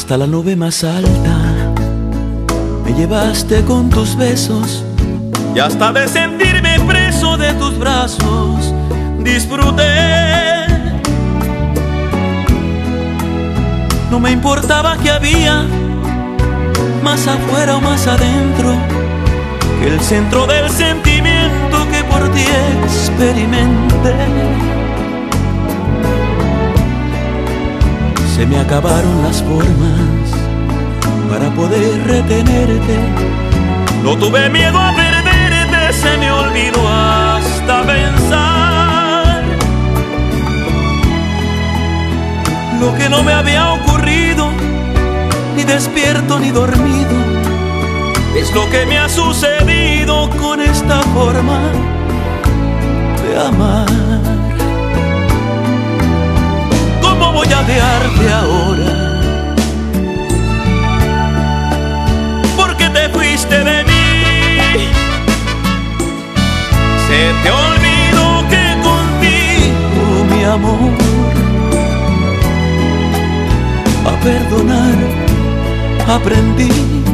Hasta la nube más alta me llevaste con tus besos, y hasta de sentirme preso de tus brazos disfruté. No me importaba que había más afuera o más adentro, que el centro del sentimiento que por ti experimenté. Se me acabaron las formas para poder retenerte. No tuve miedo a perderte, se me olvidó hasta pensar. Lo que no me había ocurrido, ni despierto ni dormido, es lo que me ha sucedido con esta forma de amar. ¿Cómo voy a dejarte ahora? Porque te fuiste de mí. Se te olvidó que contigo, mi amor, a perdonar aprendí.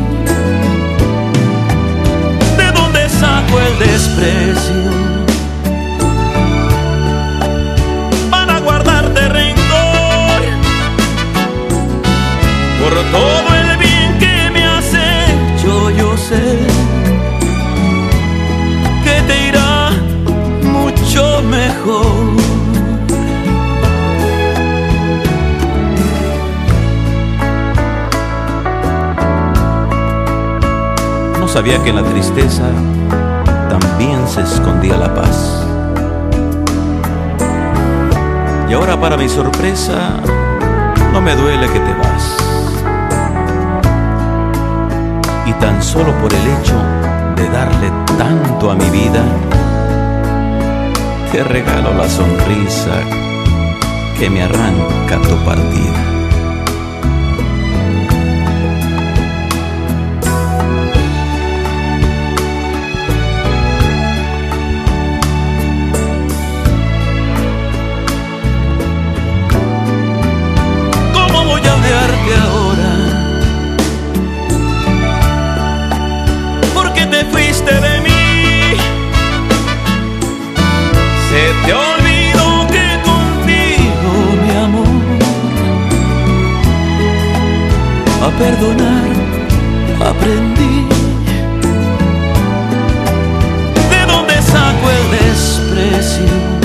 ¿De dónde saco el desprecio para guardarte rencor por todo el bien que me has hecho? Yo sé que te irá mucho mejor. Sabía que en la tristeza también se escondía la paz. Y ahora, para mi sorpresa, no me duele que te vas. Y tan solo por el hecho de darle tanto a mi vida, te regalo la sonrisa que me arranca tu partida. Ahora, porque te fuiste de mí. Se te olvidó que contigo, mi amor, a perdonar aprendí. ¿De dónde saco el desprecio